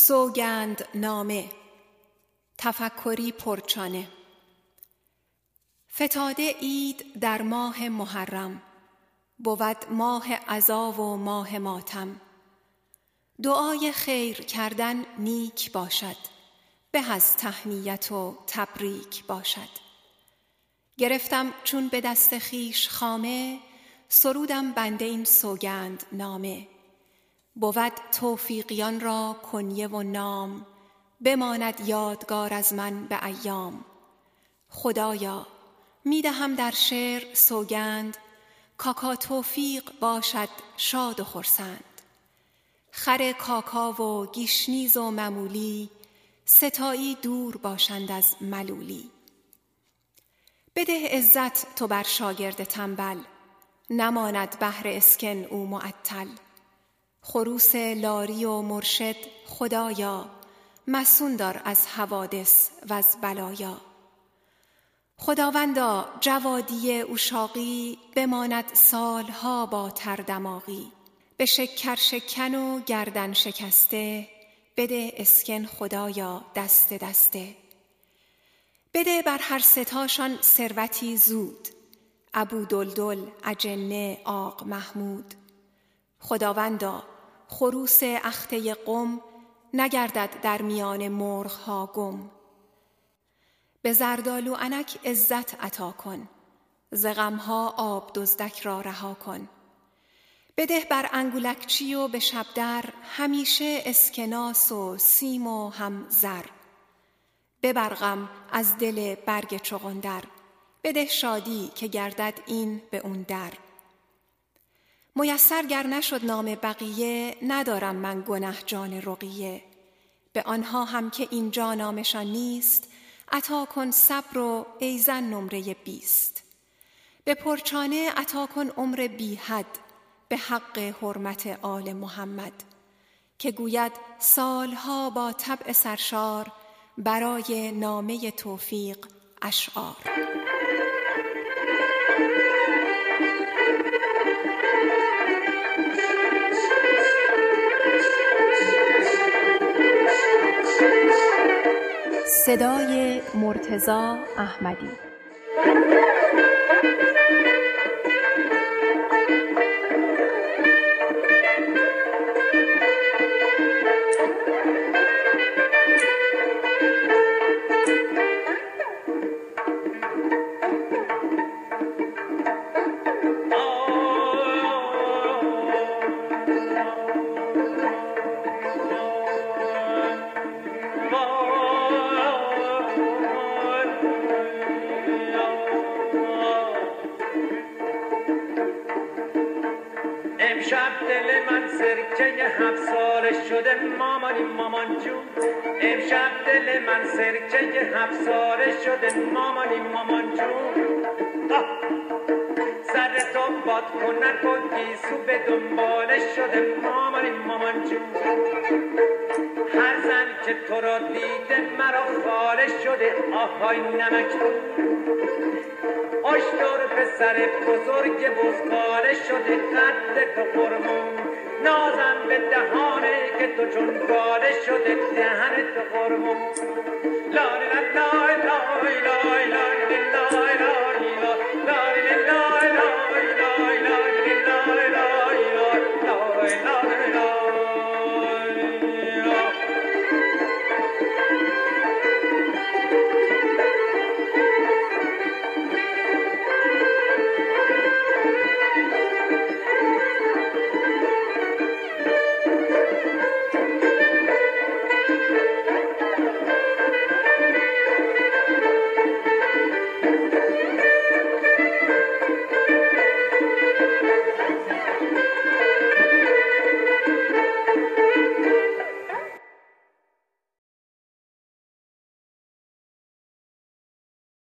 سوگند نامه. تفکری پرچانه. فتاده عید در ماه محرم، بود ماه عزا و ماه ماتم. دعای خیر کردن نیک باشد، به از تهنیت و تبریک باشد. گرفتم چون به دست خویش خامه، سرودم بنده این سوگند نامه. بود توفیقیان را کنیه و نام، بماند یادگار از من به ایام. خدایا می دهم در شعر سوگند، کاکا توفیق باشد شاد و خرسند. خر کاکا و گیشنیز و ممولی، ستایی دور باشند از ملولی. بده عزت تو بر شاگرد تنبل، نماند بهر اسکن او معطل. خروس لاری و مرشد خدایا، مصون دار از حوادث و از بلایا. خداوندا جوادی عشاقی، بماند سالها با تر دماغی. به شکر شکن و گردن شکسته، بده اسکن خدایا دسته دسته. بده بر هر ستاشان ثروتی زود، ابو دلدل اجنه آق محمود. خداوندا خروس اخته قم، نگردد در میان مرغ‌ها گم. به زردالو عنک عزت عطا کن، ز غم‌ها آب دزدک را رها کن. بده بر انگولکچی و به شبدر، همیشه اسکناس و سیم و هم زر. ببر غم از دل برگ چغندر، بده شادی که گردد این به اون در. میسر گر نشد نام بقیه، ندارم من گنه جان رقیه. به آنها هم که اینجا نامشان نیست، عطا کن صبر و ایزن نمره 20. به پرچانه عطا کن عمر بی حد، به حق حرمت آل محمد. که گوید سالها با طبع سرشار، برای نامه توفیق اشعار. صدای مرتضی احمدی. امشب دل من سرکه 7 ساله شده مامان جون. امشب دل من سرکه 7 ساله شده مامان جون. سر تو باد کنک و گیسو به دنباله شده مامان جون. هر زن که تو را دیده مرا خاله شده آهای نمک. آشتر پسر بزرگ بزغاله شده قد تو قرمون. نازم به دهانه که تو چون گاله شده دهن تو قرمون. لای لای لای لای لای لای